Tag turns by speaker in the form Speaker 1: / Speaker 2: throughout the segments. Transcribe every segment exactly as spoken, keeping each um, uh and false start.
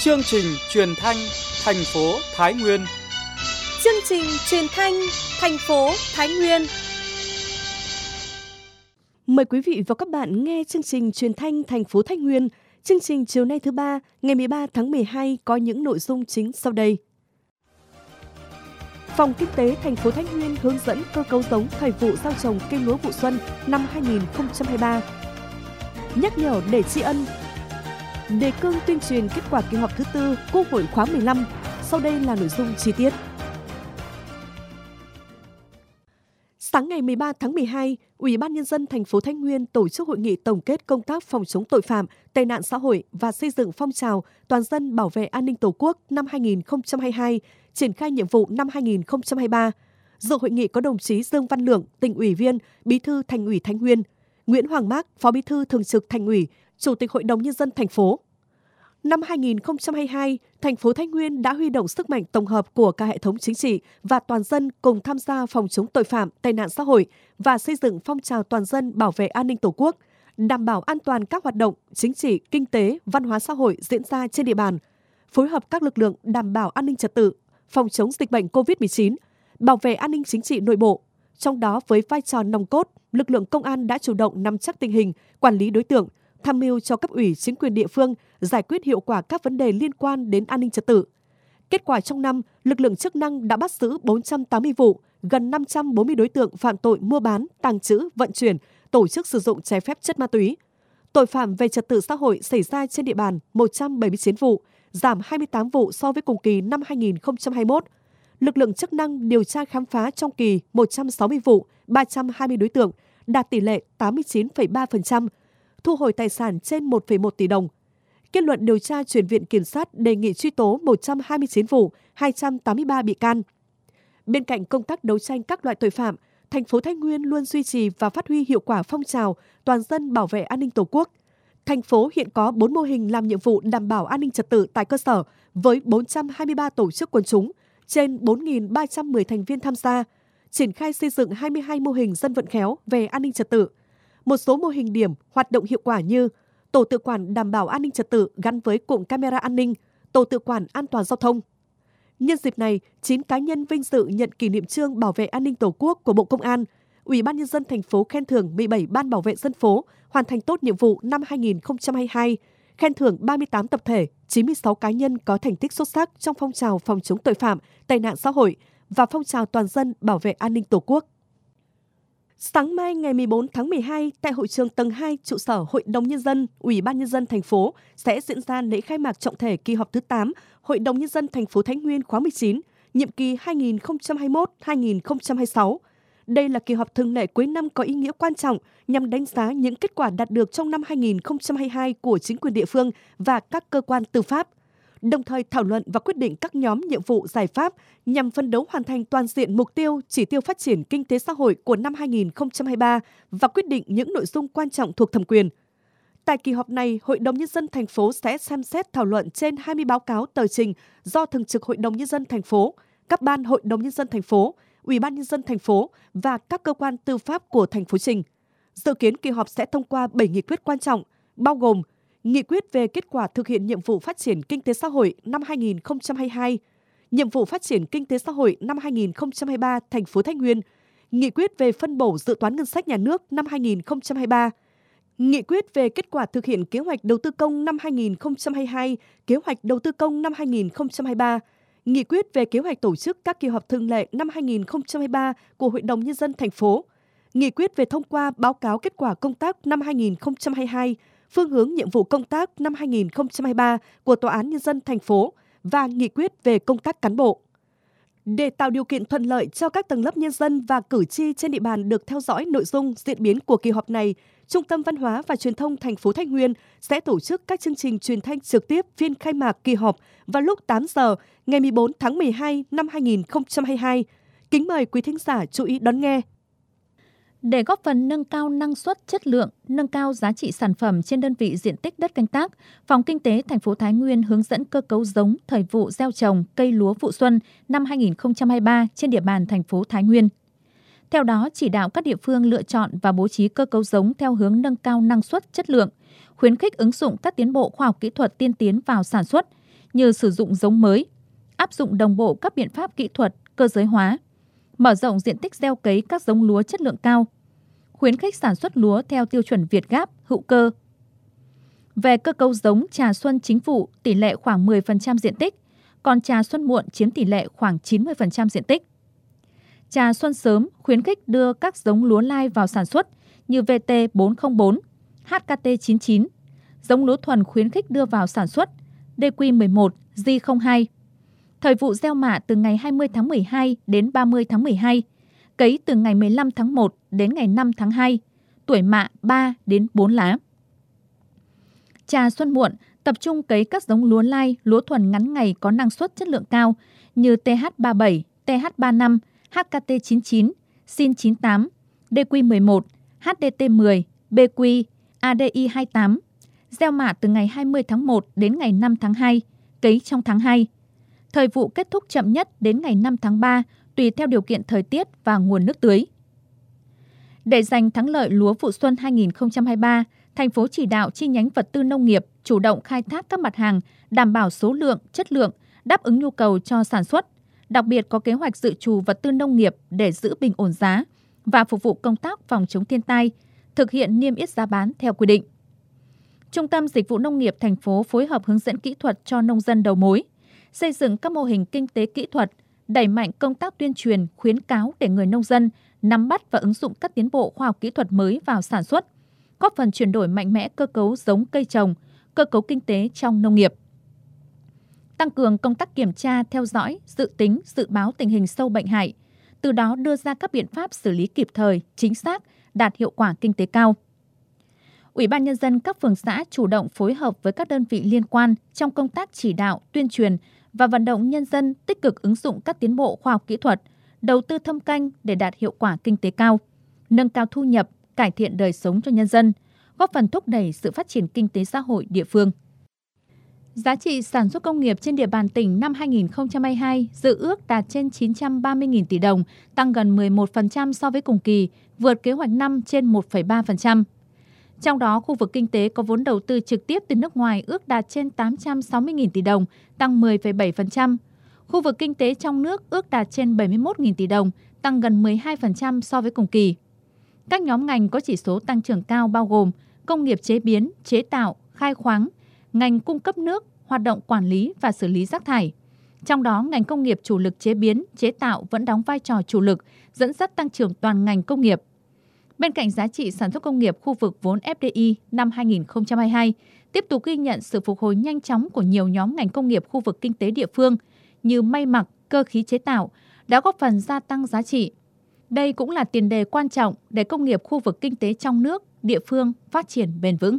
Speaker 1: Chương trình truyền thanh thành phố Thái Nguyên.
Speaker 2: Chương trình truyền thanh thành phố Thái Nguyên. Mời quý vị và các bạn nghe chương trình truyền thanh thành phố Thái Nguyên. Chương trình chiều nay thứ ba, ngày mười ba tháng mười hai có những nội dung chính sau đây. Phòng Kinh tế thành phố Thái Nguyên hướng dẫn cơ cấu giống thời vụ gieo trồng cây lúa vụ xuân năm hai nghìn không trăm hai mươi ba. Nhắc nhở để tri ân. Đề cương tuyên truyền kết quả kỳ họp thứ tư Quốc hội khóa mười lăm. Sau đây là nội dung chi tiết. Sáng ngày mười ba tháng mười hai, Ủy ban Nhân dân thành phố Thái Nguyên tổ chức hội nghị tổng kết công tác phòng chống tội phạm, tệ nạn xã hội và xây dựng phong trào toàn dân bảo vệ an ninh Tổ quốc năm hai nghìn không trăm hai mươi hai, triển khai nhiệm vụ năm hai nghìn không trăm hai mươi ba. Dự hội nghị có đồng chí Dương Văn Lượng, Tỉnh ủy viên, Bí thư Thành ủy Thái Nguyên, Nguyễn Hoàng Mác, Phó Bí thư Thường trực Thành ủy, Chủ tịch Hội đồng Nhân dân thành phố. Năm hai nghìn không trăm hai mươi hai, thành phố Thái Nguyên đã huy động sức mạnh tổng hợp của cả hệ thống chính trị và toàn dân cùng tham gia phòng chống tội phạm, tệ nạn xã hội và xây dựng phong trào toàn dân bảo vệ an ninh Tổ quốc, đảm bảo an toàn các hoạt động chính trị, kinh tế, văn hóa xã hội diễn ra trên địa bàn, phối hợp các lực lượng đảm bảo an ninh trật tự, phòng chống dịch bệnh covid mười chín, bảo vệ an ninh chính trị nội bộ. Trong đó với vai trò nòng cốt, lực lượng công an đã chủ động nắm chắc tình hình, quản lý đối tượng, tham mưu cho cấp ủy chính quyền địa phương giải quyết hiệu quả các vấn đề liên quan đến an ninh trật tự. Kết quả trong năm, lực lượng chức năng đã bắt giữ bốn trăm tám mươi vụ, gần năm trăm bốn mươi đối tượng phạm tội mua bán, tàng trữ, vận chuyển, tổ chức sử dụng trái phép chất ma túy. Tội phạm về trật tự xã hội xảy ra trên địa bàn một trăm bảy mươi chín vụ, giảm hai mươi tám vụ so với cùng kỳ năm hai nghìn không trăm hai mươi mốt. Lực lượng chức năng điều tra khám phá trong kỳ một trăm sáu mươi vụ, ba trăm hai mươi đối tượng, đạt tỷ lệ tám mươi chín phẩy ba phần trăm, thu hồi tài sản trên một phẩy một tỷ đồng. Kết luận điều tra chuyển viện kiểm sát đề nghị truy tố một trăm hai mươi chín vụ, hai trăm tám mươi ba bị can. Bên cạnh công tác đấu tranh các loại tội phạm, thành phố Thái Nguyên luôn duy trì và phát huy hiệu quả phong trào toàn dân bảo vệ an ninh Tổ quốc. Thành phố hiện có bốn mô hình làm nhiệm vụ đảm bảo an ninh trật tự tại cơ sở với bốn trăm hai mươi ba tổ chức quần chúng, trên bốn nghìn ba trăm mười thành viên tham gia, triển khai xây dựng hai mươi hai mô hình dân vận khéo về an ninh trật tự. Một số mô hình điểm hoạt động hiệu quả như tổ tự quản đảm bảo an ninh trật tự gắn với cụm camera an ninh, tổ tự quản an toàn giao thông. Nhân dịp này, chín cá nhân vinh dự nhận kỷ niệm chương bảo vệ an ninh Tổ quốc của Bộ Công an. Ủy ban Nhân dân thành phố khen thưởng mười bảy ban bảo vệ dân phố hoàn thành tốt nhiệm vụ năm hai nghìn không trăm hai mươi hai, khen thưởng ba mươi tám tập thể, chín mươi sáu cá nhân có thành tích xuất sắc trong phong trào phòng chống tội phạm, tệ nạn xã hội và phong trào toàn dân bảo vệ an ninh Tổ quốc. Sáng mai ngày mười bốn tháng mười hai, tại hội trường tầng hai trụ sở Hội đồng Nhân dân, Ủy ban Nhân dân thành phố sẽ diễn ra lễ khai mạc trọng thể kỳ họp thứ tám Hội đồng Nhân dân thành phố Thái Nguyên khóa mười chín, nhiệm kỳ hai nghìn không trăm hai mươi mốt đến hai nghìn không trăm hai mươi sáu. Đây là kỳ họp thường lệ cuối năm có ý nghĩa quan trọng nhằm đánh giá những kết quả đạt được trong năm hai nghìn không trăm hai mươi hai của chính quyền địa phương và các cơ quan tư pháp, đồng thời thảo luận và quyết định các nhóm nhiệm vụ giải pháp nhằm phấn đấu hoàn thành toàn diện mục tiêu, chỉ tiêu phát triển kinh tế xã hội của năm hai nghìn không trăm hai mươi ba và quyết định những nội dung quan trọng thuộc thẩm quyền. Tại kỳ họp này, Hội đồng Nhân dân thành phố sẽ xem xét thảo luận trên hai mươi báo cáo tờ trình do Thường trực Hội đồng Nhân dân thành phố, các ban Hội đồng Nhân dân thành phố, Ủy ban Nhân dân thành phố và các cơ quan tư pháp của thành phố trình. Dự kiến kỳ họp sẽ thông qua bảy nghị quyết quan trọng, bao gồm nghị quyết về kết quả thực hiện nhiệm vụ phát triển kinh tế xã hội năm hai nghìn không trăm hai mươi hai, nhiệm vụ phát triển kinh tế xã hội năm hai nghìn không trăm hai mươi ba thành phố Thái Nguyên, nghị quyết về phân bổ dự toán ngân sách nhà nước năm hai nghìn không trăm hai mươi ba, nghị quyết về kết quả thực hiện kế hoạch đầu tư công năm hai nghìn không trăm hai mươi hai, kế hoạch đầu tư công năm hai nghìn không trăm hai mươi ba, nghị quyết về kế hoạch tổ chức các kỳ họp thường lệ năm hai nghìn không trăm hai mươi ba của Hội đồng Nhân dân thành phố, nghị quyết về thông qua báo cáo kết quả công tác năm hai nghìn không trăm hai mươi hai, phương hướng nhiệm vụ công tác năm hai nghìn không trăm hai mươi ba của Tòa án Nhân dân thành phố và nghị quyết về công tác cán bộ. Để tạo điều kiện thuận lợi cho các tầng lớp nhân dân và cử tri trên địa bàn được theo dõi nội dung diễn biến của kỳ họp này, Trung tâm Văn hóa và Truyền thông thành phố Thái Nguyên sẽ tổ chức các chương trình truyền thanh trực tiếp phiên khai mạc kỳ họp vào lúc tám giờ ngày mười bốn tháng mười hai năm hai nghìn không trăm hai mươi hai. Kính mời quý thính giả chú ý đón nghe.
Speaker 3: Để góp phần nâng cao năng suất, chất lượng, nâng cao giá trị sản phẩm trên đơn vị diện tích đất canh tác, Phòng Kinh tế thành phố Thái Nguyên hướng dẫn cơ cấu giống thời vụ gieo trồng cây lúa vụ xuân năm hai nghìn không trăm hai mươi ba trên địa bàn thành phố Thái Nguyên. Theo đó, chỉ đạo các địa phương lựa chọn và bố trí cơ cấu giống theo hướng nâng cao năng suất, chất lượng, khuyến khích ứng dụng các tiến bộ khoa học kỹ thuật tiên tiến vào sản xuất, như sử dụng giống mới, áp dụng đồng bộ các biện pháp kỹ thuật, cơ giới hóa, mở rộng diện tích gieo cấy các giống lúa chất lượng cao, khuyến khích sản xuất lúa theo tiêu chuẩn Việt Gáp, hữu cơ. Về cơ cấu giống trà xuân chính vụ tỷ lệ khoảng mười phần trăm diện tích, còn trà xuân muộn chiếm tỷ lệ khoảng chín mươi phần trăm diện tích. Trà xuân sớm khuyến khích đưa các giống lúa lai vào sản xuất như vê tê bốn không bốn, hát ca tê chín chín, giống lúa thuần khuyến khích đưa vào sản xuất đê quy mười một, G không hai. Thời vụ gieo mạ từ ngày hai mươi tháng mười hai đến ba mươi tháng mười hai, cấy từ ngày mười lăm tháng một đến ngày năm tháng hai, tuổi mạ ba đến bốn lá. Trà xuân muộn tập trung cấy các giống lúa lai, lúa thuần ngắn ngày có năng suất chất lượng cao như tê hát ba bảy, tê hát ba năm, hát ca tê chín chín, sin chín tám, đê quy mười một, hát đê tê mười, bê quy, a đê i hai tám. Gieo mạ từ ngày hai mươi tháng một đến ngày năm tháng hai, cấy trong tháng hai. Thời vụ kết thúc chậm nhất đến ngày năm tháng ba, tùy theo điều kiện thời tiết và nguồn nước tưới. Để giành thắng lợi lúa vụ xuân hai nghìn không trăm hai mươi ba, thành phố chỉ đạo chi nhánh vật tư nông nghiệp chủ động khai thác các mặt hàng, đảm bảo số lượng, chất lượng, đáp ứng nhu cầu cho sản xuất, đặc biệt có kế hoạch dự trù vật tư nông nghiệp để giữ bình ổn giá và phục vụ công tác phòng chống thiên tai, thực hiện niêm yết giá bán theo quy định. Trung tâm Dịch vụ Nông nghiệp thành phố phối hợp hướng dẫn kỹ thuật cho nông dân đầu mối, xây dựng các mô hình kinh tế kỹ thuật, đẩy mạnh công tác tuyên truyền, khuyến cáo để người nông dân nắm bắt và ứng dụng các tiến bộ khoa học kỹ thuật mới vào sản xuất, góp phần chuyển đổi mạnh mẽ cơ cấu giống cây trồng, cơ cấu kinh tế trong nông nghiệp. Tăng cường công tác kiểm tra, theo dõi, dự tính, dự báo tình hình sâu bệnh hại, từ đó đưa ra các biện pháp xử lý kịp thời, chính xác, đạt hiệu quả kinh tế cao. Ủy ban Nhân dân các phường xã chủ động phối hợp với các đơn vị liên quan trong công tác chỉ đạo, tuyên truyền và vận động nhân dân tích cực ứng dụng các tiến bộ khoa học kỹ thuật, đầu tư thâm canh để đạt hiệu quả kinh tế cao, nâng cao thu nhập, cải thiện đời sống cho nhân dân, góp phần thúc đẩy sự phát triển kinh tế xã hội địa phương. Giá trị sản xuất công nghiệp trên địa bàn tỉnh năm hai nghìn không trăm hai mươi hai dự ước đạt trên chín trăm ba mươi nghìn tỷ đồng, tăng gần mười một phần trăm so với cùng kỳ, vượt kế hoạch năm trên một phẩy ba phần trăm. Trong đó, khu vực kinh tế có vốn đầu tư trực tiếp từ nước ngoài ước đạt trên tám trăm sáu mươi nghìn tỷ đồng, tăng mười phẩy bảy phần trăm. Khu vực kinh tế trong nước ước đạt trên bảy mươi mốt nghìn tỷ đồng, tăng gần mười hai phần trăm so với cùng kỳ. Các nhóm ngành có chỉ số tăng trưởng cao bao gồm công nghiệp chế biến, chế tạo, khai khoáng, ngành cung cấp nước, hoạt động quản lý và xử lý rác thải. Trong đó, ngành công nghiệp chủ lực chế biến, chế tạo vẫn đóng vai trò chủ lực, dẫn dắt tăng trưởng toàn ngành công nghiệp. Bên cạnh giá trị sản xuất công nghiệp khu vực vốn ép đê i năm hai nghìn không trăm hai mươi hai, tiếp tục ghi nhận sự phục hồi nhanh chóng của nhiều nhóm ngành công nghiệp khu vực kinh tế địa phương như may mặc, cơ khí chế tạo đã góp phần gia tăng giá trị. Đây cũng là tiền đề quan trọng để công nghiệp khu vực kinh tế trong nước, địa phương phát triển bền vững.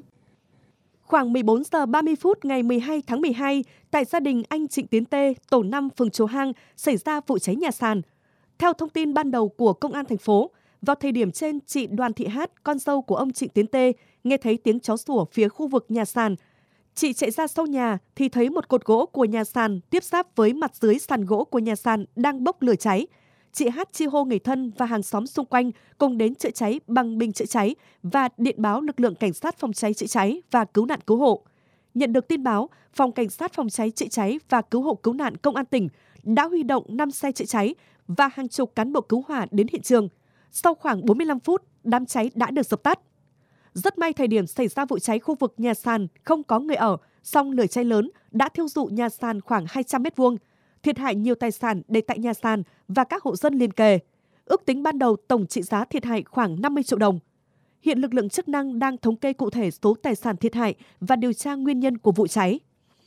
Speaker 2: Khoảng mười bốn giờ ba mươi phút ngày mười hai tháng mười hai, tại gia đình anh Trịnh Tiến Tê, tổ năm phường Chùa Hang xảy ra vụ cháy nhà sàn. Theo thông tin ban đầu của công an thành phố, vào thời điểm trên, chị Đoàn Thị Hát, con dâu của ông Trịnh Tiến Tê, nghe thấy tiếng chó sủa phía khu vực nhà sàn. Chị chạy ra sau nhà thì thấy một cột gỗ của nhà sàn tiếp giáp với mặt dưới sàn gỗ của nhà sàn đang bốc lửa cháy. Chị Hát chi hô người thân và hàng xóm xung quanh cùng đến chữa cháy bằng bình chữa cháy và điện báo lực lượng cảnh sát phòng cháy chữa cháy và cứu nạn cứu hộ. Nhận được tin báo, phòng cảnh sát phòng cháy chữa cháy và cứu hộ cứu nạn công an tỉnh đã huy động năm xe chữa cháy và hàng chục cán bộ cứu hỏa đến hiện trường. Sau khoảng bốn mươi lăm phút, đám cháy đã được dập tắt. Rất may thời điểm xảy ra vụ cháy khu vực nhà sàn không có người ở, song lửa cháy lớn đã thiêu rụi nhà sàn khoảng hai trăm mét vuông, thiệt hại nhiều tài sản để tại nhà sàn và các hộ dân liền kề. Ước tính ban đầu tổng trị giá thiệt hại khoảng năm mươi triệu đồng. Hiện lực lượng chức năng đang thống kê cụ thể số tài sản thiệt hại và điều tra nguyên nhân của vụ cháy.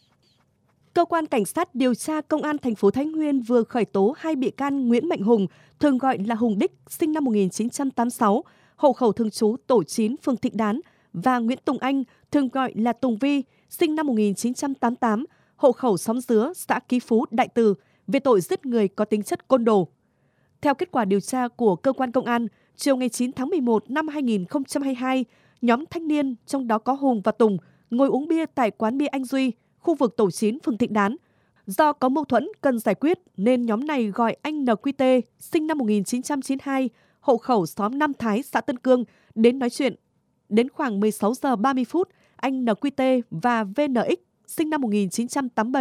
Speaker 2: Cơ quan Cảnh sát điều tra Công an thành phố Thái Nguyên vừa khởi tố hai bị can Nguyễn Mạnh Hùng, thường gọi là Hùng Đích, sinh năm một nghìn chín trăm tám mươi sáu, hộ khẩu thường trú tổ chín phường Thịnh Đán, và Nguyễn Tùng Anh, thường gọi là Tùng Vi, sinh năm một nghìn chín trăm tám mươi tám, hộ khẩu xóm Dứa, xã Ký Phú, Đại Từ, về tội giết người có tính chất côn đồ. Theo kết quả điều tra của cơ quan công an, chiều ngày chín tháng mười một năm hai nghìn không trăm hai mươi hai, nhóm thanh niên, trong đó có Hùng và Tùng, ngồi uống bia tại quán bia Anh Duy, khu vực tổ chín phường Thịnh Đán. Do có mâu thuẫn cần giải quyết nên nhóm này gọi anh en quy tê, sinh năm một nghìn chín trăm chín mươi hai, hộ khẩu xóm Nam Thái, xã Tân Cương, đến nói chuyện. Đến khoảng mười sáu giờ ba mươi phút, anh en quy tê và vê en ích, sinh năm một nghìn chín trăm tám mươi bảy,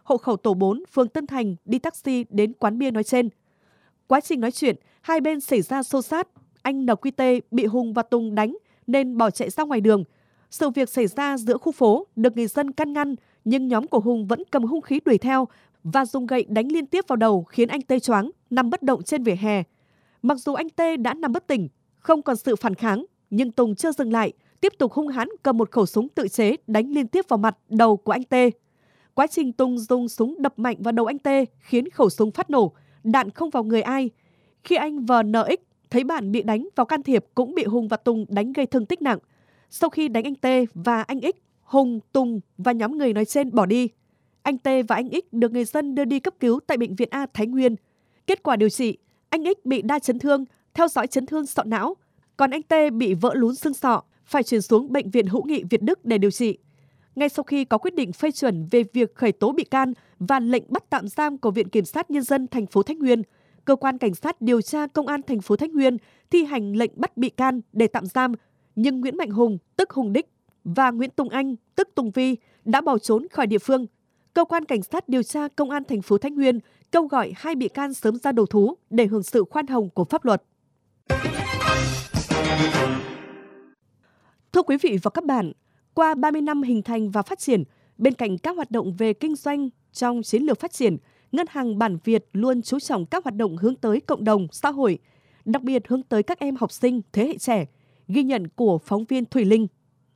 Speaker 2: hộ khẩu tổ bốn, phường Tân Thành, đi taxi đến quán bia nói trên. Quá trình nói chuyện, hai bên xảy ra xô xát. Anh en quy tê bị Hùng và Tùng đánh nên bỏ chạy ra ngoài đường. Sự việc xảy ra giữa khu phố, được người dân can ngăn, nhưng nhóm của Hùng vẫn cầm hung khí đuổi theo và dùng gậy đánh liên tiếp vào đầu khiến anh Tê choáng, nằm bất động trên vỉa hè. Mặc dù anh Tê đã nằm bất tỉnh, không còn sự phản kháng, nhưng Tùng chưa dừng lại, tiếp tục hung hãn cầm một khẩu súng tự chế đánh liên tiếp vào mặt, đầu của anh Tê. Quá trình Tùng dùng súng đập mạnh vào đầu anh Tê khiến khẩu súng phát nổ, đạn không vào người ai. Khi anh vê en ích thấy bạn bị đánh vào can thiệp cũng bị Hùng và Tùng đánh gây thương tích nặng. Sau khi đánh anh Tê và anh X, Hùng, Tùng và nhóm người nói trên bỏ đi. Anh Tê và anh X được người dân đưa đi cấp cứu tại Bệnh viện A Thái Nguyên. Kết quả điều trị, anh X bị đa chấn thương, theo dõi chấn thương sọ não, còn anh Tê bị vỡ lún xương sọ, phải chuyển xuống Bệnh viện Hữu nghị Việt Đức để điều trị. Ngay sau khi có quyết định phê chuẩn về việc khởi tố bị can và lệnh bắt tạm giam của Viện Kiểm sát Nhân dân thành phố Thái Nguyên, Cơ quan Cảnh sát điều tra Công an thành phố Thái Nguyên thi hành lệnh bắt bị can để tạm giam, nhưng Nguyễn Mạnh Hùng, tức Hùng Đích, và Nguyễn Tùng Anh, tức Tùng Vi, đã bỏ trốn khỏi địa phương. Cơ quan Cảnh sát điều tra Công an thành phố Thái Nguyên kêu gọi hai bị can sớm ra đầu thú để hưởng sự khoan hồng của pháp luật. Thưa quý vị và các bạn, qua ba mươi năm hình thành và phát triển, bên cạnh các hoạt động về kinh doanh trong chiến lược phát triển, Ngân hàng Bản Việt luôn chú trọng các hoạt động hướng tới cộng đồng, xã hội, đặc biệt hướng tới các em học sinh thế hệ trẻ, ghi nhận của phóng viên Thùy Linh.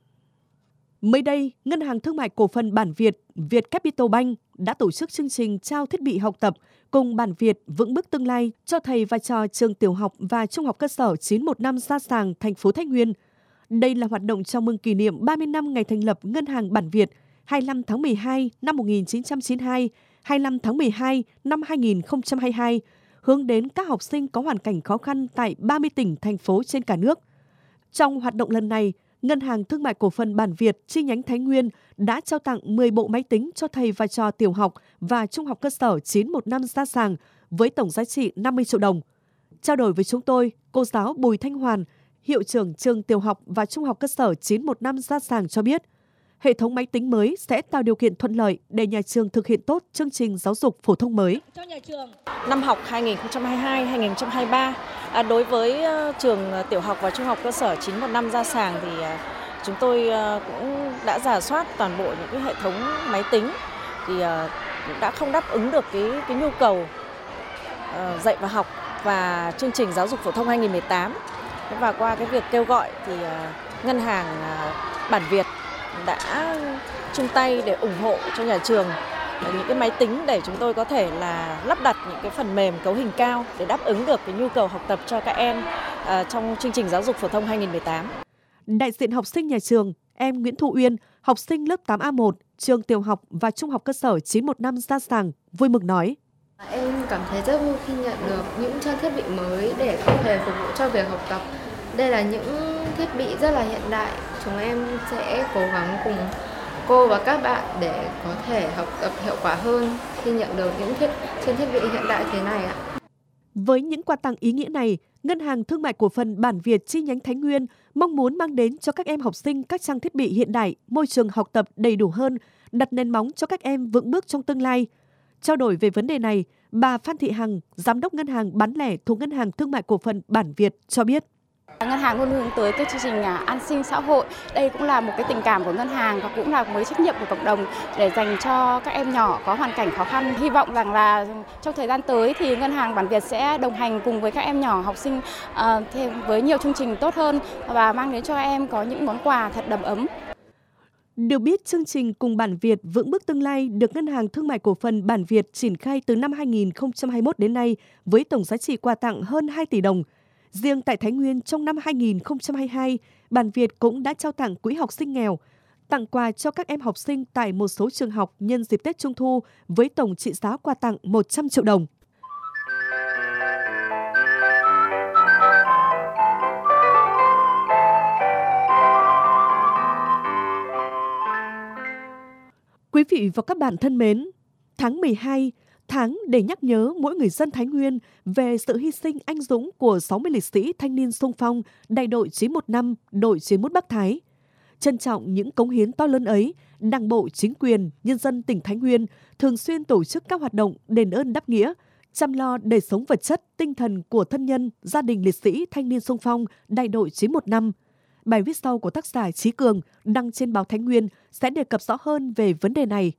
Speaker 2: Mới đây, Ngân hàng Thương mại Cổ phần Bản Việt, Vietcapital Bank đã tổ chức chương trình trao thiết bị học tập cùng Bản Việt vững bước tương lai cho thầy và trò trường tiểu học và trung học cơ sở chín một năm Gia Sàng, thành phố Thái Nguyên. Đây là hoạt động chào mừng kỷ niệm ba mươi năm ngày thành lập Ngân hàng Bản Việt hai mươi lăm tháng mười hai năm một nghìn chín trăm chín mươi hai, hai mươi lăm tháng mười hai năm hai nghìn không trăm hai mươi hai, hướng đến các học sinh có hoàn cảnh khó khăn tại ba mươi tỉnh, thành phố trên cả nước. Trong hoạt động lần này, Ngân hàng Thương mại Cổ phần Bản Việt chi nhánh Thái Nguyên đã trao tặng mười bộ máy tính cho thầy và trò tiểu học và trung học cơ sở chín một năm Gia Sàng với tổng giá trị năm mươi triệu đồng. Trao đổi với chúng tôi, cô giáo Bùi Thanh Hoàn, hiệu trưởng trường tiểu học và trung học cơ sở chín một năm Gia Sàng cho biết, hệ thống máy tính mới sẽ tạo điều kiện thuận lợi để nhà trường thực hiện tốt chương trình giáo dục phổ thông mới.
Speaker 4: Cho nhà trường năm học hai nghìn không trăm hai mươi hai hai nghìn không trăm hai mươi ba, à, đối với uh, trường tiểu học và trung học cơ sở chín một năm Gia Sàng thì uh, chúng tôi uh, cũng đã rà soát toàn bộ những cái hệ thống máy tính thì uh, đã không đáp ứng được cái cái nhu cầu uh, dạy và học và chương trình giáo dục phổ thông hai nghìn không trăm mười tám. Và qua cái việc kêu gọi thì uh, Ngân hàng uh, Bản Việt đã chung tay để ủng hộ cho nhà trường những cái máy tính để chúng tôi có thể là lắp đặt những cái phần mềm cấu hình cao để đáp ứng được cái nhu cầu học tập cho các em uh, trong chương trình giáo dục phổ thông hai nghìn không trăm mười tám.
Speaker 2: Đại diện học sinh nhà trường, em Nguyễn Thu Uyên, học sinh lớp tám A một, trường tiểu học và trung học cơ sở chín một năm Gia Sàng, vui mừng nói.
Speaker 5: Em cảm thấy rất vui khi nhận được những trang thiết bị mới để có thể phục vụ cho việc học tập. Đây là những thiết bị rất là hiện đại. Chúng em sẽ cố gắng cùng cô và các bạn để có thể học tập hiệu quả hơn khi nhận được những thiết, trên thiết bị hiện đại thế này ạ.
Speaker 2: Với những quà tặng ý nghĩa này, Ngân hàng Thương mại Cổ phần Bản Việt chi nhánh Thái Nguyên mong muốn mang đến cho các em học sinh các trang thiết bị hiện đại, môi trường học tập đầy đủ hơn, đặt nền móng cho các em vững bước trong tương lai. Trao đổi về vấn đề này, bà Phan Thị Hằng, Giám đốc Ngân hàng bán lẻ thuộc Ngân hàng Thương mại Cổ phần Bản Việt cho biết.
Speaker 6: Ngân hàng luôn hướng tới cái chương trình an sinh xã hội. Đây cũng là một cái tình cảm của ngân hàng và cũng là một trách nhiệm của cộng đồng để dành cho các em nhỏ có hoàn cảnh khó khăn. Hy vọng rằng là trong thời gian tới thì Ngân hàng Bản Việt sẽ đồng hành cùng với các em nhỏ học sinh uh, thêm với nhiều chương trình tốt hơn và mang đến cho các em có những món quà thật đầm ấm.
Speaker 2: Được biết, chương trình Cùng Bản Việt vững bước tương lai được Ngân hàng Thương mại Cổ phần Bản Việt triển khai từ năm hai nghìn không trăm hai mươi mốt đến nay với tổng giá trị quà tặng hơn hai tỷ đồng. Riêng tại Thái Nguyên trong năm hai nghìn không trăm hai mươi hai, Bản Việt cũng đã trao tặng quỹ học sinh nghèo, tặng quà cho các em học sinh tại một số trường học nhân dịp Tết Trung thu với tổng trị giá quà tặng một trăm triệu đồng. Quý vị và các bạn thân mến, tháng mười hai, tháng để nhắc nhớ mỗi người dân Thái Nguyên về sự hy sinh anh dũng của sáu mươi liệt sĩ thanh niên xung phong đại đội chín một năm, đội chín một Bắc Thái. Trân trọng những cống hiến to lớn ấy, Đảng bộ, chính quyền, nhân dân tỉnh Thái Nguyên thường xuyên tổ chức các hoạt động đền ơn đáp nghĩa, chăm lo đời sống vật chất, tinh thần của thân nhân, gia đình liệt sĩ thanh niên xung phong đại đội chín một năm. Bài viết sau của tác giả Chí Cường đăng trên báo Thái Nguyên sẽ đề cập rõ hơn về vấn đề này.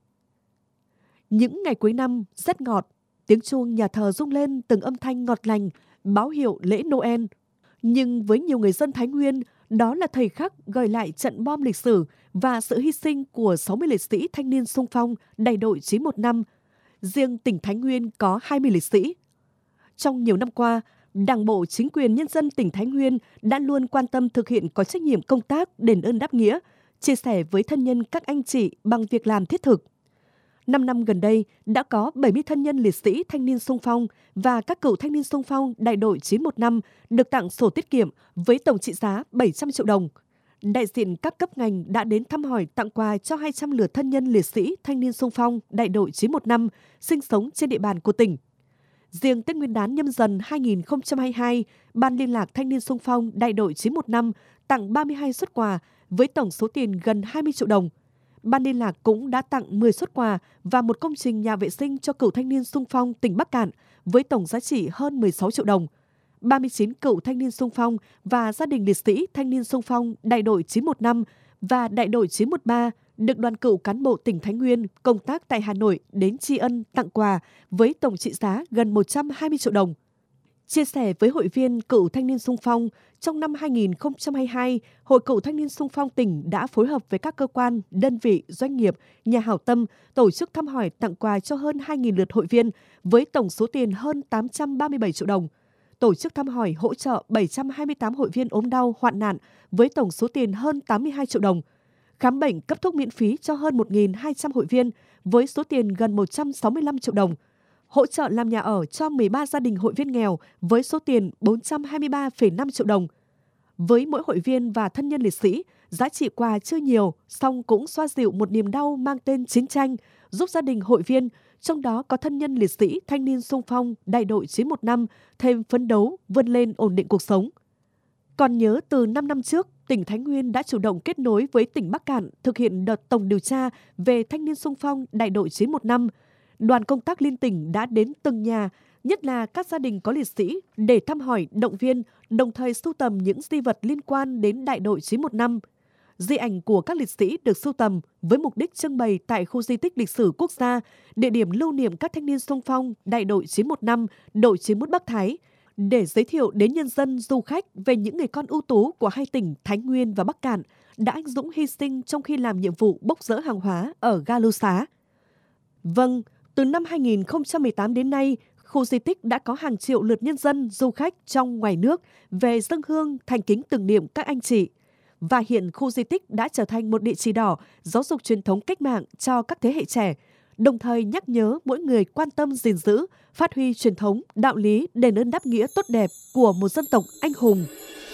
Speaker 2: Những ngày cuối năm rất ngọt, tiếng chuông nhà thờ rung lên từng âm thanh ngọt lành, báo hiệu lễ Noel. Nhưng với nhiều người dân Thái Nguyên, đó là thời khắc gợi lại trận bom lịch sử và sự hy sinh của sáu mươi liệt sĩ thanh niên xung phong đại đội chín một năm. Riêng tỉnh Thái Nguyên có hai mươi liệt sĩ. Trong nhiều năm qua, Đảng bộ, chính quyền, nhân dân tỉnh Thái Nguyên đã luôn quan tâm thực hiện có trách nhiệm công tác đền ơn đáp nghĩa, chia sẻ với thân nhân các anh chị bằng việc làm thiết thực. Năm năm gần đây, đã có bảy mươi thân nhân liệt sĩ thanh niên xung phong và các cựu thanh niên xung phong đại đội chín một năm được tặng sổ tiết kiệm với tổng trị giá bảy trăm triệu đồng. Đại diện các cấp ngành đã đến thăm hỏi, tặng quà cho hai trăm lượt thân nhân liệt sĩ thanh niên xung phong đại đội chín một năm sinh sống trên địa bàn của tỉnh. Riêng Tết Nguyên đán Nhâm Dần hai nghìn không trăm hai mươi hai, Ban Liên lạc Thanh niên xung phong đại đội chín một năm tặng ba mươi hai suất quà với tổng số tiền gần hai mươi triệu đồng. Ban Liên lạc cũng đã tặng mười suất quà và một công trình nhà vệ sinh cho cựu thanh niên xung phong tỉnh Bắc Kạn với tổng giá trị hơn mười sáu triệu đồng. ba mươi chín cựu thanh niên xung phong và gia đình liệt sĩ thanh niên xung phong đại đội chín một năm và đại đội chín một ba được đoàn cựu cán bộ tỉnh Thái Nguyên công tác tại Hà Nội đến tri ân tặng quà với tổng trị giá gần một trăm hai mươi triệu đồng. Chia sẻ với hội viên cựu thanh niên xung phong, trong năm hai nghìn không trăm hai mươi hai, Hội Cựu Thanh niên xung phong tỉnh đã phối hợp với các cơ quan, đơn vị, doanh nghiệp, nhà hảo tâm tổ chức thăm hỏi tặng quà cho hơn hai nghìn lượt hội viên với tổng số tiền hơn tám trăm ba mươi bảy triệu đồng. Tổ chức thăm hỏi hỗ trợ bảy trăm hai mươi tám hội viên ốm đau, hoạn nạn với tổng số tiền hơn tám mươi hai triệu đồng. Khám bệnh cấp thuốc miễn phí cho hơn một nghìn hai trăm hội viên với số tiền gần một trăm sáu mươi lăm triệu đồng. Hỗ trợ làm nhà ở cho mười ba gia đình hội viên nghèo với số tiền bốn trăm hai mươi ba phẩy năm triệu đồng. Với mỗi hội viên và thân nhân liệt sĩ, giá trị quà chưa nhiều, song cũng xoa dịu một niềm đau mang tên chiến tranh, giúp gia đình hội viên, trong đó có thân nhân liệt sĩ thanh niên xung phong đại đội chín một năm thêm phấn đấu, vươn lên ổn định cuộc sống. Còn nhớ từ năm năm trước, tỉnh Thái Nguyên đã chủ động kết nối với tỉnh Bắc Kạn thực hiện đợt tổng điều tra về thanh niên xung phong đại đội chín một năm. Đoàn công tác liên tỉnh đã đến từng nhà, nhất là các gia đình có liệt sĩ để thăm hỏi, động viên, đồng thời sưu tầm những di vật liên quan đến đại đội chín một năm. Di ảnh của các liệt sĩ được sưu tầm với mục đích trưng bày tại khu di tích lịch sử quốc gia, địa điểm lưu niệm các thanh niên xung phong đại đội chín một năm, đội chín mươi mốt Bắc Thái, để giới thiệu đến nhân dân, du khách về những người con ưu tú của hai tỉnh Thái Nguyên và Bắc Kạn đã anh dũng hy sinh trong khi làm nhiệm vụ bốc dỡ hàng hóa ở ga Lưu Xá. Vâng, từ năm hai nghìn không trăm mười tám đến nay, khu di tích đã có hàng triệu lượt nhân dân, du khách trong ngoài nước về dâng hương thành kính tưởng niệm các anh chị. Và hiện khu di tích đã trở thành một địa chỉ đỏ giáo dục truyền thống cách mạng cho các thế hệ trẻ, đồng thời nhắc nhớ mỗi người quan tâm gìn giữ, phát huy truyền thống, đạo lý, đền ơn đáp nghĩa tốt đẹp của một dân tộc anh hùng.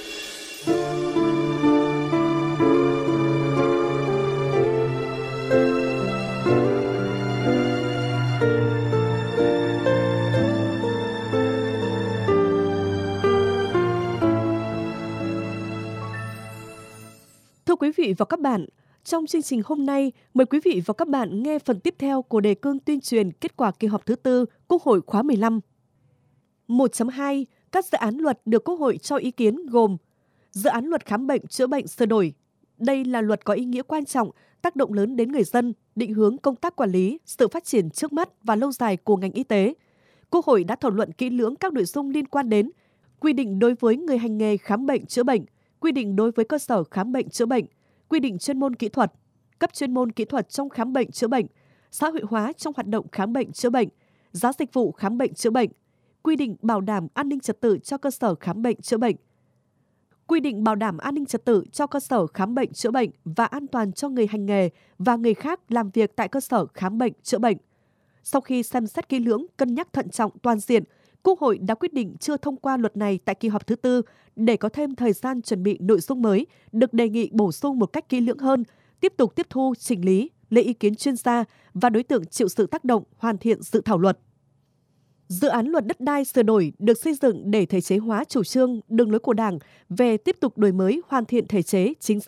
Speaker 2: Thưa quý vị và các bạn, trong chương trình hôm nay, mời quý vị và các bạn nghe phần tiếp theo của đề cương tuyên truyền kết quả kỳ họp thứ tư Quốc hội khóa mười lăm. một chấm hai. Các dự án luật được Quốc hội cho ý kiến gồm dự án luật khám bệnh chữa bệnh sửa đổi. Đây là luật có ý nghĩa quan trọng, tác động lớn đến người dân, định hướng công tác quản lý, sự phát triển trước mắt và lâu dài của ngành y tế. Quốc hội đã thảo luận kỹ lưỡng các nội dung liên quan đến quy định đối với người hành nghề khám bệnh chữa bệnh, quy định đối với cơ sở khám bệnh chữa bệnh, quy định chuyên môn kỹ thuật, cấp chuyên môn kỹ thuật trong khám bệnh chữa bệnh, xã hội hóa trong hoạt động khám bệnh chữa bệnh, giá dịch vụ khám bệnh chữa bệnh, quy định bảo đảm an ninh trật tự cho cơ sở khám bệnh chữa bệnh, quy định bảo đảm an ninh trật tự cho cơ sở khám bệnh chữa bệnh và an toàn cho người hành nghề và người khác làm việc tại cơ sở khám bệnh chữa bệnh. Sau khi xem xét kỹ lưỡng, cân nhắc thận trọng toàn diện, Quốc hội đã quyết định chưa thông qua luật này tại kỳ họp thứ tư để có thêm thời gian chuẩn bị nội dung mới, được đề nghị bổ sung một cách kỹ lưỡng hơn, tiếp tục tiếp thu, chỉnh lý, lấy ý kiến chuyên gia và đối tượng chịu sự tác động, hoàn thiện dự thảo luật. Dự án luật đất đai sửa đổi được xây dựng để thể chế hóa chủ trương, đường lối của Đảng về tiếp tục đổi mới, hoàn thiện thể chế, chính sách,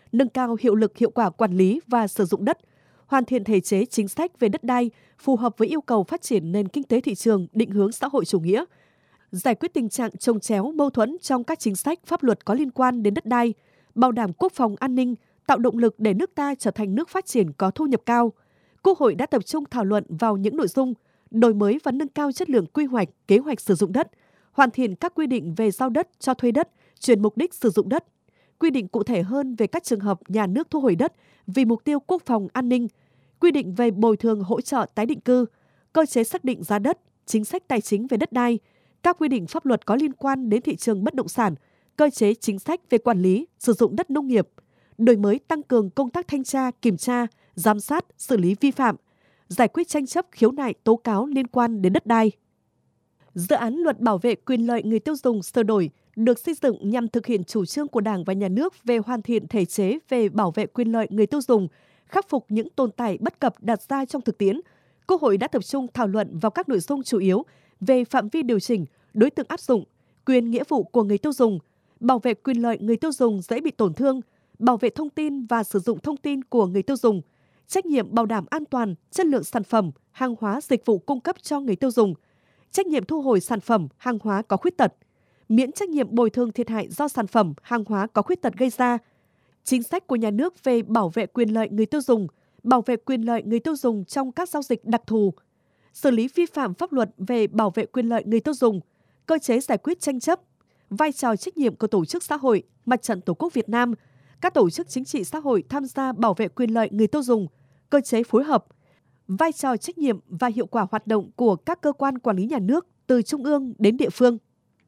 Speaker 2: nâng cao hiệu lực hiệu quả quản lý và sử dụng đất, hoàn thiện thể chế chính sách về đất đai phù hợp với yêu cầu phát triển nền kinh tế thị trường định hướng xã hội chủ nghĩa, giải quyết tình trạng chồng chéo mâu thuẫn trong các chính sách pháp luật có liên quan đến đất đai, bảo đảm quốc phòng an ninh, tạo động lực để nước ta trở thành nước phát triển có thu nhập cao. Quốc hội đã tập trung thảo luận vào những nội dung đổi mới và nâng cao chất lượng quy hoạch, kế hoạch sử dụng đất, hoàn thiện các quy định về giao đất, cho thuê đất, chuyển mục đích sử dụng đất, quy định cụ thể hơn về các trường hợp nhà nước thu hồi đất vì mục tiêu quốc phòng an ninh, quy định về bồi thường hỗ trợ tái định cư, cơ chế xác định giá đất, chính sách tài chính về đất đai, các quy định pháp luật có liên quan đến thị trường bất động sản, cơ chế chính sách về quản lý, sử dụng đất nông nghiệp, đổi mới tăng cường công tác thanh tra, kiểm tra, giám sát, xử lý vi phạm, giải quyết tranh chấp khiếu nại tố cáo liên quan đến đất đai. Dự án luật bảo vệ quyền lợi người tiêu dùng sửa đổi được xây dựng nhằm thực hiện chủ trương của Đảng và Nhà nước về hoàn thiện thể chế về bảo vệ quyền lợi người tiêu dùng, khắc phục những tồn tại bất cập đặt ra trong thực tiễn. Quốc hội đã tập trung thảo luận vào các nội dung chủ yếu về phạm vi điều chỉnh, đối tượng áp dụng, quyền nghĩa vụ của người tiêu dùng, bảo vệ quyền lợi người tiêu dùng dễ bị tổn thương, bảo vệ thông tin và sử dụng thông tin của người tiêu dùng, trách nhiệm bảo đảm an toàn, chất lượng sản phẩm, hàng hóa dịch vụ cung cấp cho người tiêu dùng, trách nhiệm thu hồi sản phẩm, hàng hóa có khuyết tật, miễn trách nhiệm bồi thường thiệt hại do sản phẩm, hàng hóa có khuyết tật gây ra, chính sách của nhà nước về bảo vệ quyền lợi người tiêu dùng, bảo vệ quyền lợi người tiêu dùng trong các giao dịch đặc thù, xử lý vi phạm pháp luật về bảo vệ quyền lợi người tiêu dùng, cơ chế giải quyết tranh chấp, vai trò trách nhiệm của tổ chức xã hội, Mặt trận Tổ quốc Việt Nam, các tổ chức chính trị xã hội tham gia bảo vệ quyền lợi người tiêu dùng, cơ chế phối hợp, vai trò trách nhiệm và hiệu quả hoạt động của các cơ quan quản lý nhà nước từ trung ương đến địa phương.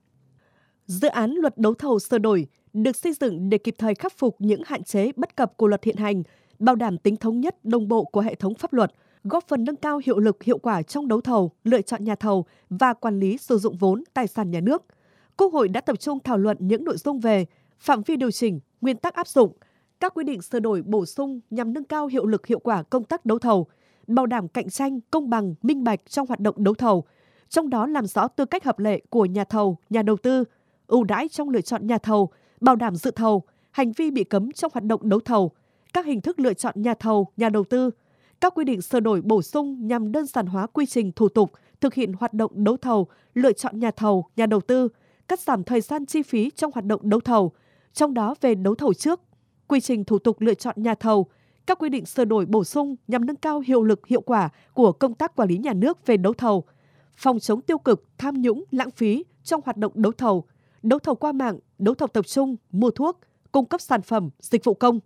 Speaker 2: Dự án luật đấu thầu sửa đổi được xây dựng để kịp thời khắc phục những hạn chế bất cập của luật hiện hành, bảo đảm tính thống nhất đồng bộ của hệ thống pháp luật, góp phần nâng cao hiệu lực hiệu quả trong đấu thầu, lựa chọn nhà thầu và quản lý sử dụng vốn tài sản nhà nước. Quốc hội đã tập trung thảo luận những nội dung về phạm vi điều chỉnh, nguyên tắc áp dụng, các quy định sửa đổi bổ sung nhằm nâng cao hiệu lực hiệu quả công tác đấu thầu, bảo đảm cạnh tranh, công bằng, minh bạch trong hoạt động đấu thầu, trong đó làm rõ tư cách hợp lệ của nhà thầu, nhà đầu tư, ưu đãi trong lựa chọn nhà thầu, bảo đảm dự thầu, hành vi bị cấm trong hoạt động đấu thầu, các hình thức lựa chọn nhà thầu, nhà đầu tư, các quy định sửa đổi bổ sung nhằm đơn giản hóa quy trình thủ tục thực hiện hoạt động đấu thầu, lựa chọn nhà thầu, nhà đầu tư, cắt giảm thời gian chi phí trong hoạt động đấu thầu, trong đó về đấu thầu trước, quy trình thủ tục lựa chọn nhà thầu, các quy định sửa đổi bổ sung nhằm nâng cao hiệu lực hiệu quả của công tác quản lý nhà nước về đấu thầu, phòng chống tiêu cực, tham nhũng, lãng phí trong hoạt động đấu thầu, đấu thầu qua mạng, đấu thầu tập trung, mua thuốc, cung cấp sản phẩm, dịch vụ công.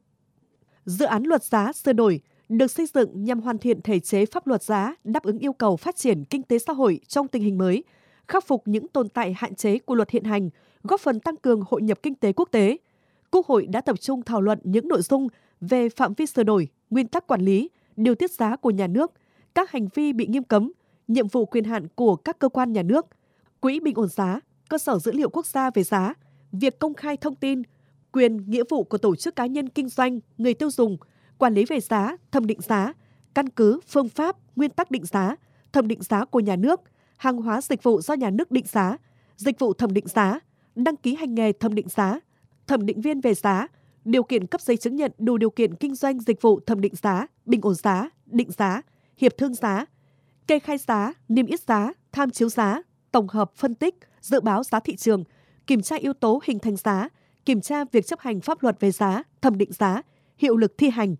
Speaker 2: Dự án luật giá sửa đổi được xây dựng nhằm hoàn thiện thể chế pháp luật giá đáp ứng yêu cầu phát triển kinh tế xã hội trong tình hình mới, khắc phục những tồn tại hạn chế của luật hiện hành, góp phần tăng cường hội nhập kinh tế quốc tế. Quốc hội đã tập trung thảo luận những nội dung về phạm vi sửa đổi, nguyên tắc quản lý, điều tiết giá của nhà nước, các hành vi bị nghiêm cấm, nhiệm vụ quyền hạn của các cơ quan nhà nước, quỹ bình ổn giá, cơ sở dữ liệu quốc gia về giá, việc công khai thông tin, quyền, nghĩa vụ của tổ chức cá nhân kinh doanh, người tiêu dùng, quản lý về giá, thẩm định giá, căn cứ, phương pháp, nguyên tắc định giá, thẩm định giá của nhà nước, hàng hóa dịch vụ do nhà nước định giá, dịch vụ thẩm định giá, đăng ký hành nghề thẩm định giá, thẩm định viên về giá, điều kiện cấp giấy chứng nhận đủ điều kiện kinh doanh dịch vụ thẩm định giá, bình ổn giá, định giá, hiệp thương giá, kê khai giá, niêm yết giá, tham chiếu giá, tổng hợp phân tích, dự báo giá thị trường, kiểm tra yếu tố hình thành giá, kiểm tra việc chấp hành pháp luật về giá, thẩm định giá, hiệu lực thi hành.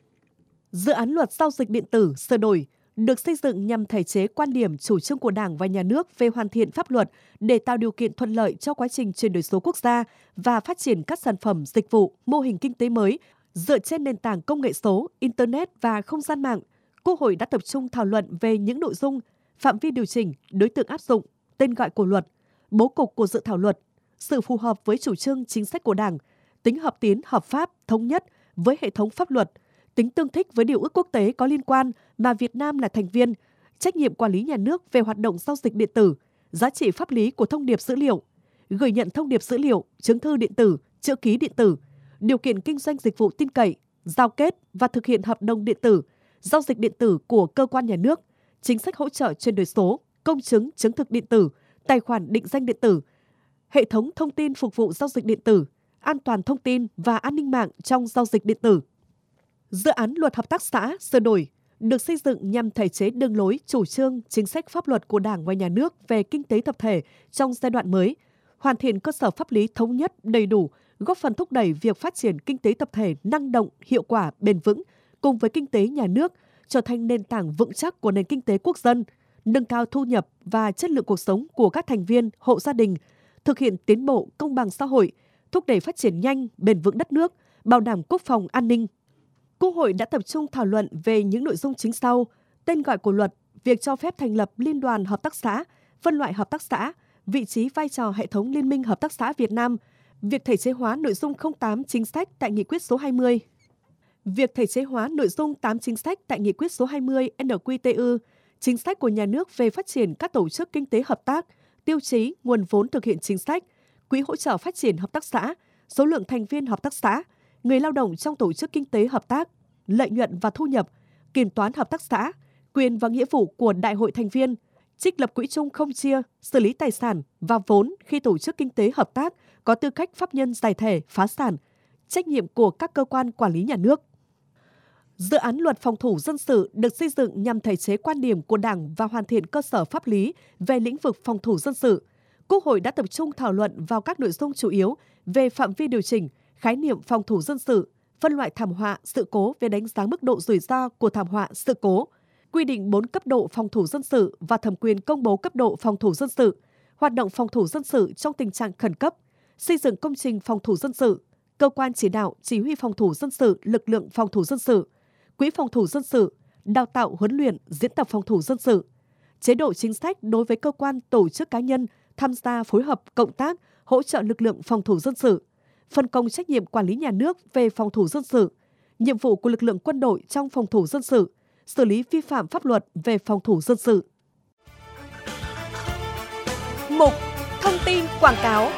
Speaker 2: Dự án luật giao dịch điện tử sửa đổi được xây dựng nhằm thể chế quan điểm chủ trương của Đảng và Nhà nước về hoàn thiện pháp luật để tạo điều kiện thuận lợi cho quá trình chuyển đổi số quốc gia và phát triển các sản phẩm, dịch vụ, mô hình kinh tế mới dựa trên nền tảng công nghệ số, Internet và không gian mạng. Quốc hội đã tập trung thảo luận về những nội dung, phạm vi điều chỉnh, đối tượng áp dụng, tên gọi của luật, bố cục của dự thảo luật, sự phù hợp với chủ trương chính sách của Đảng, tính hợp tiến, hợp pháp, thống nhất với hệ thống pháp luật, tính tương thích với điều ước quốc tế có liên quan mà Việt Nam là thành viên, trách nhiệm quản lý nhà nước về hoạt động giao dịch điện tử, giá trị pháp lý của thông điệp dữ liệu, gửi nhận thông điệp dữ liệu, chứng thư điện tử, chữ ký điện tử, điều kiện kinh doanh dịch vụ tin cậy, giao kết và thực hiện hợp đồng điện tử, giao dịch điện tử của cơ quan nhà nước, chính sách hỗ trợ chuyển đổi số, công chứng chứng thực điện tử, tài khoản định danh điện tử, hệ thống thông tin phục vụ giao dịch điện tử, an toàn thông tin và an ninh mạng trong giao dịch điện tử. Dự án luật hợp tác xã sửa đổi được xây dựng nhằm thể chế đường lối, chủ trương, chính sách pháp luật của Đảng và Nhà nước về kinh tế tập thể trong giai đoạn mới, hoàn thiện cơ sở pháp lý thống nhất, đầy đủ, góp phần thúc đẩy việc phát triển kinh tế tập thể năng động, hiệu quả, bền vững, cùng với kinh tế nhà nước, trở thành nền tảng vững chắc của nền kinh tế quốc dân, nâng cao thu nhập và chất lượng cuộc sống của các thành viên, hộ gia đình, thực hiện tiến bộ công bằng xã hội, thúc đẩy phát triển nhanh, bền vững đất nước, bảo đảm quốc phòng an ninh. Quốc hội đã tập trung thảo luận về những nội dung chính sau: tên gọi của luật, việc cho phép thành lập liên đoàn hợp tác xã, phân loại hợp tác xã, vị trí vai trò hệ thống Liên minh Hợp tác xã Việt Nam, việc thể chế hóa nội dung không tám chính sách tại Nghị quyết số hai mươi. Việc thể chế hóa nội dung tám chính sách tại Nghị quyết số hai mươi N Q T U, chính sách của nhà nước về phát triển các tổ chức kinh tế hợp tác, tiêu chí, nguồn vốn thực hiện chính sách, quỹ hỗ trợ phát triển hợp tác xã, số lượng thành viên hợp tác xã, người lao động trong tổ chức kinh tế hợp tác, lợi nhuận và thu nhập, kiểm toán hợp tác xã, quyền và nghĩa vụ của đại hội thành viên, trích lập quỹ chung không chia, xử lý tài sản và vốn khi tổ chức kinh tế hợp tác có tư cách pháp nhân giải thể, phá sản, trách nhiệm của các cơ quan quản lý nhà nước. Dự án luật phòng thủ dân sự được xây dựng nhằm thể chế quan điểm của Đảng và hoàn thiện cơ sở pháp lý về lĩnh vực phòng thủ dân sự. Quốc hội đã tập trung thảo luận vào các nội dung chủ yếu về phạm vi điều chỉnh, khái niệm phòng thủ dân sự, phân loại thảm họa, sự cố về đánh giá mức độ rủi ro của thảm họa, sự cố, quy định bốn cấp độ phòng thủ dân sự và thẩm quyền công bố cấp độ phòng thủ dân sự, hoạt động phòng thủ dân sự trong tình trạng khẩn cấp, xây dựng công trình phòng thủ dân sự, cơ quan chỉ đạo, chỉ huy phòng thủ dân sự, lực lượng phòng thủ dân sự, quỹ phòng thủ dân sự, đào tạo huấn luyện, diễn tập phòng thủ dân sự, chế độ chính sách đối với cơ quan, tổ chức cá nhân tham gia phối hợp, cộng tác, hỗ trợ lực lượng phòng thủ dân sự, phân công trách nhiệm quản lý nhà nước về phòng thủ dân sự, nhiệm vụ của lực lượng quân đội trong phòng thủ dân sự, xử lý vi phạm pháp luật về phòng thủ dân sự.
Speaker 7: Mục Thông tin quảng cáo.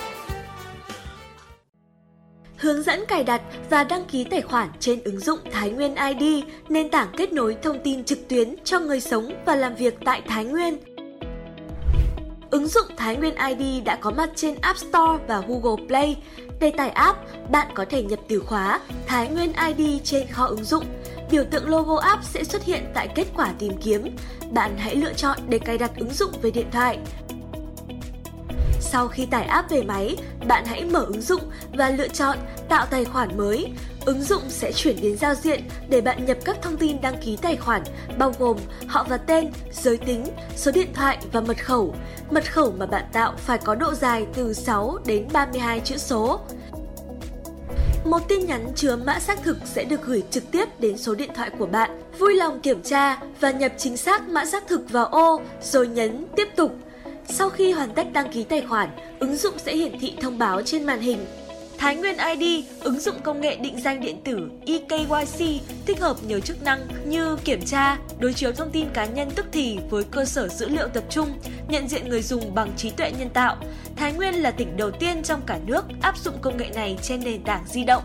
Speaker 7: Hướng dẫn cài đặt và đăng ký tài khoản trên ứng dụng Thái Nguyên i đê, nền tảng kết nối thông tin trực tuyến cho người sống và làm việc tại Thái Nguyên. Ứng dụng Thái Nguyên i đê đã có mặt trên App Store và Google Play. Để tải app, bạn có thể nhập từ khóa Thái Nguyên i đê trên kho ứng dụng. Biểu tượng logo app sẽ xuất hiện tại kết quả tìm kiếm. Bạn hãy lựa chọn để cài đặt ứng dụng về điện thoại. Sau khi tải app về máy, bạn hãy mở ứng dụng và lựa chọn tạo tài khoản mới. Ứng dụng sẽ chuyển đến giao diện để bạn nhập các thông tin đăng ký tài khoản, bao gồm họ và tên, giới tính, số điện thoại và mật khẩu. Mật khẩu mà bạn tạo phải có độ dài từ sáu đến ba mươi hai chữ số. Một tin nhắn chứa mã xác thực sẽ được gửi trực tiếp đến số điện thoại của bạn. Vui lòng kiểm tra và nhập chính xác mã xác thực vào ô, rồi nhấn tiếp tục. Sau khi hoàn tất đăng ký tài khoản, ứng dụng sẽ hiển thị thông báo trên màn hình. Thái Nguyên i đê, ứng dụng công nghệ định danh điện tử e K Y C, tích hợp nhiều chức năng như kiểm tra, đối chiếu thông tin cá nhân tức thì với cơ sở dữ liệu tập trung, nhận diện người dùng bằng trí tuệ nhân tạo. Thái Nguyên là tỉnh đầu tiên trong cả nước áp dụng công nghệ này trên nền tảng di động.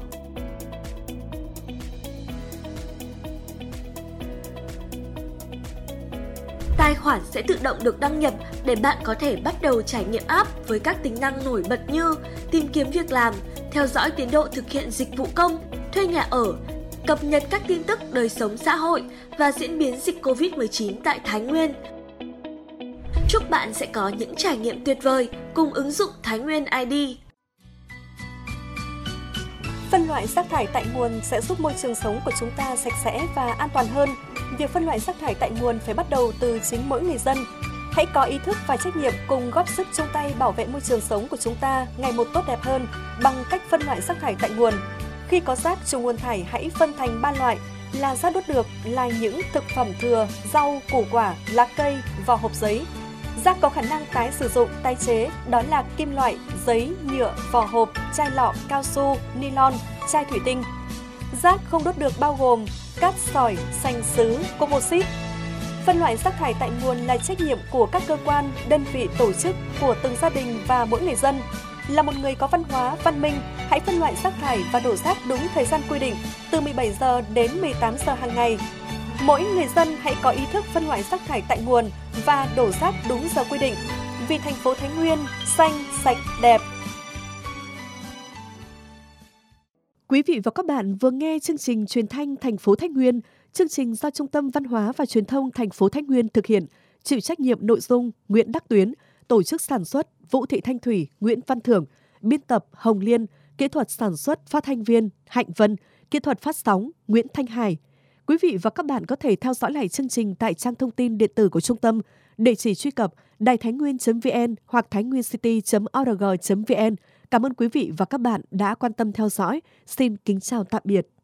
Speaker 7: Tài khoản sẽ tự động được đăng nhập để bạn có thể bắt đầu trải nghiệm app với các tính năng nổi bật như tìm kiếm việc làm, theo dõi tiến độ thực hiện dịch vụ công, thuê nhà ở, cập nhật các tin tức đời sống xã hội và diễn biến dịch covid mười chín tại Thái Nguyên. Chúc bạn sẽ có những trải nghiệm tuyệt vời cùng ứng dụng Thái Nguyên i đê.
Speaker 2: Phân loại rác thải tại nguồn sẽ giúp môi trường sống của chúng ta sạch sẽ và an toàn hơn. Việc phân loại rác thải tại nguồn phải bắt đầu từ chính mỗi người dân. Hãy có ý thức và trách nhiệm cùng góp sức chung tay bảo vệ môi trường sống của chúng ta ngày một tốt đẹp hơn bằng cách phân loại rác thải tại nguồn. Khi có rác trùng nguồn thải hãy phân thành ba loại là rác đốt được là những thực phẩm thừa, rau, củ quả, lá cây, vỏ hộp giấy. Rác có khả năng tái sử dụng, tái chế đó là kim loại, giấy, nhựa, vỏ hộp, chai lọ, cao su, nylon, chai thủy tinh. Rác không đốt được bao gồm cát sỏi, sành sứ, composite. Phân loại rác thải tại nguồn là trách nhiệm của các cơ quan, đơn vị, tổ chức, của từng gia đình và mỗi người dân. Là một người có văn hóa, văn minh, hãy phân loại rác thải và đổ rác đúng thời gian quy định, từ mười bảy giờ đến mười tám giờ hàng ngày. Mỗi người dân hãy có ý thức phân loại rác thải tại nguồn và đổ rác đúng giờ quy định. Vì thành phố Thái Nguyên xanh, sạch, đẹp. Quý vị và các bạn vừa nghe chương trình truyền thanh thành phố Thái Nguyên, chương trình do Trung tâm Văn hóa và Truyền thông thành phố Thái Nguyên thực hiện, chịu trách nhiệm nội dung Nguyễn Đắc Tuyến, tổ chức sản xuất Vũ Thị Thanh Thủy, Nguyễn Văn Thưởng, biên tập Hồng Liên, kỹ thuật sản xuất phát thanh viên Hạnh Vân, kỹ thuật phát sóng Nguyễn Thanh Hải. Quý vị và các bạn có thể theo dõi lại chương trình tại trang thông tin điện tử của trung tâm, địa chỉ truy cập đài thái nguyên chấm vn hoặc thainwincity chấm org chấm vn. Cảm ơn quý vị và các bạn đã quan tâm theo dõi. Xin kính chào tạm biệt.